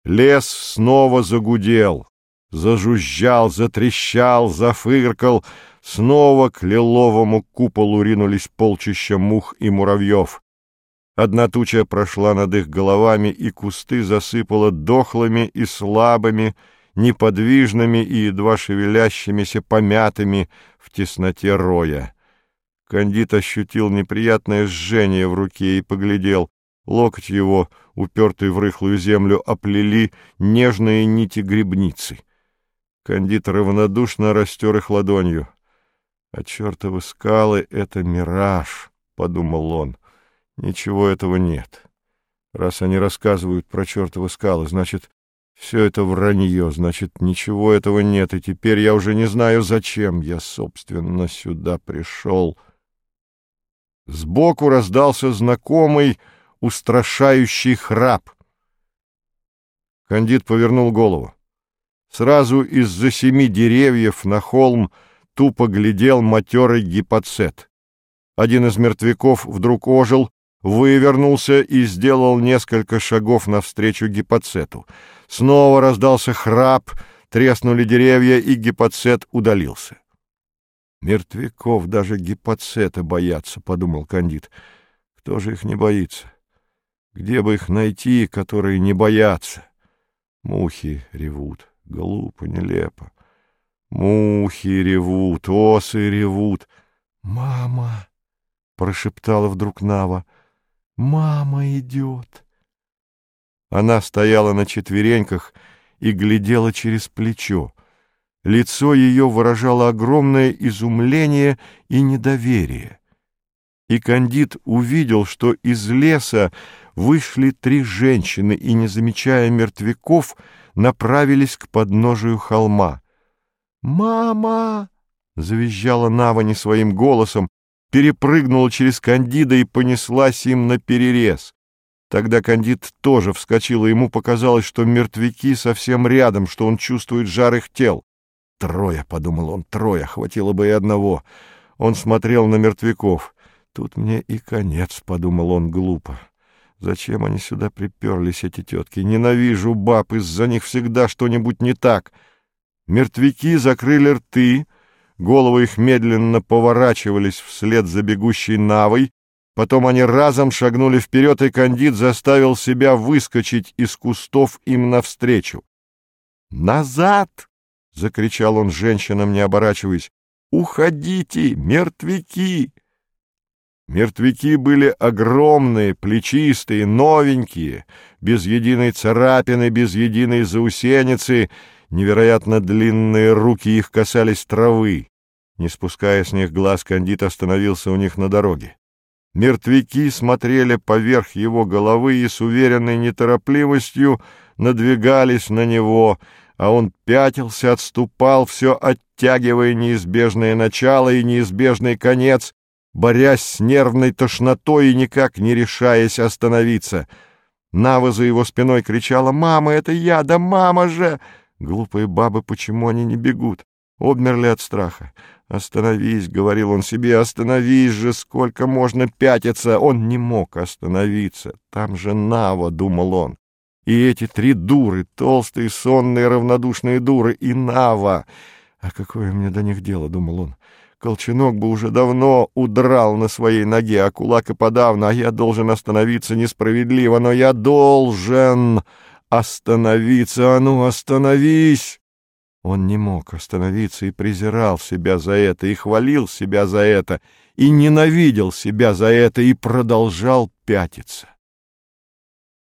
Лес снова загудел, зажужжал, затрещал, зафыркал. Снова к лиловому куполу ринулись полчища мух и муравьев. Одна туча прошла над их головами, и кусты засыпала дохлыми и слабыми, неподвижными и едва шевелящимися помятыми в тесноте роя. Кандид ощутил неприятное жжение в руке и поглядел. Локоть его, упертый в рыхлую землю, оплели нежные нити грибницы. Кандид равнодушно растер их ладонью. «А чертовы скалы — это мираж», — подумал он. «Ничего этого нет. Раз они рассказывают про чертовы скалы, значит, все это вранье, значит, ничего этого нет, и теперь я уже не знаю, зачем я, собственно, сюда пришел». Сбоку раздался знакомый, устрашающий храп. Кандид повернул голову. Сразу из-за 7 деревьев на холм тупо глядел матерый гипоцет. Один из мертвяков вдруг ожил, вывернулся и сделал несколько шагов навстречу гипоцету. Снова раздался храп, треснули деревья, и гипоцет удалился. «Мертвяков даже гипоцета боятся», — подумал Кандид. «Кто же их не боится? Где бы их найти, которые не боятся?» Мухи ревут. Глупо, нелепо. Мухи ревут, осы ревут. «Мама!» — прошептала вдруг Нава. «Мама идет!» Она стояла на четвереньках и глядела через плечо. Лицо ее выражало огромное изумление и недоверие. И Кандид увидел, что из леса вышли 3 женщины и, не замечая мертвяков, направились к подножию холма. «Мама!» — завизжала Нава не своим голосом, перепрыгнула через Кандида и понеслась им наперерез. Тогда Кандид тоже вскочил, и ему показалось, что мертвяки совсем рядом, что он чувствует жар их тел. «Трое», — подумал он, — «трое, хватило бы и одного». Он смотрел на мертвяков. «Тут мне и конец», — подумал он глупо. «Зачем они сюда приперлись, эти тетки? Ненавижу баб, из-за них всегда что-нибудь не так». Мертвяки закрыли рты, головы их медленно поворачивались вслед за бегущей Навой, потом они разом шагнули вперед, и Кандид заставил себя выскочить из кустов им навстречу. «Назад!» — закричал он женщинам, не оборачиваясь. «Уходите, мертвяки!» Мертвяки были огромные, плечистые, новенькие, без единой царапины, без единой заусеницы. Невероятно длинные руки их касались травы. Не спуская с них глаз, Кандид остановился у них на дороге. Мертвяки смотрели поверх его головы и с уверенной неторопливостью надвигались на него, а он пятился, отступал, все оттягивая неизбежное начало и неизбежный конец, борясь с нервной тошнотой и никак не решаясь остановиться. Нава за его спиной кричала: «Мама, это я! Да мама же!» Глупые бабы, почему они не бегут? Обмерли от страха. «Остановись», — говорил он себе, — «остановись же, сколько можно пятиться!» Он не мог остановиться. Там же Нава, — думал он. И эти 3 дуры, толстые, сонные, равнодушные дуры, и Нава. «А какое мне до них дело?» — думал он. «Колченок бы уже давно удрал на своей ноге, а кулак и подавно, а я должен остановиться несправедливо, но я должен остановиться. А ну, остановись!» Он не мог остановиться и презирал себя за это, и хвалил себя за это, и ненавидел себя за это, и продолжал пятиться.